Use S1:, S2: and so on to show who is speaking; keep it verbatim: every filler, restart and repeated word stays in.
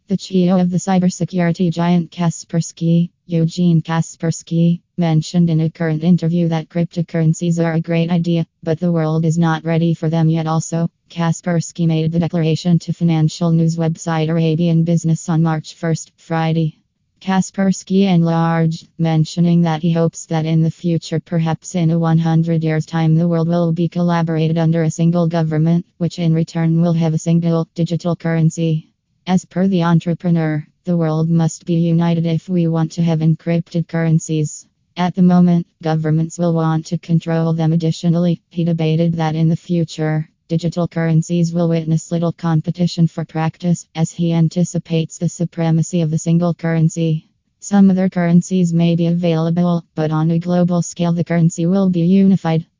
S1: The C E O of the cybersecurity giant Kaspersky, Eugene Kaspersky, mentioned in a current interview that cryptocurrencies are a great idea, but the world is not ready for them yet. Also, Kaspersky made the declaration to financial news website Arabian Business on March first, Friday. Kaspersky enlarged, mentioning that he hopes that in the future, perhaps in a hundred years' time, the world will be collaborated under a single government, which in return will have a single digital currency. As per the entrepreneur, the world must be united if we want to have encrypted currencies. At the moment, governments will want to control them. Additionally, he debated that in the future, digital currencies will witness little competition for practice, as he anticipates the supremacy of the single currency. Some other currencies may be available, but on a global scale, the currency will be unified.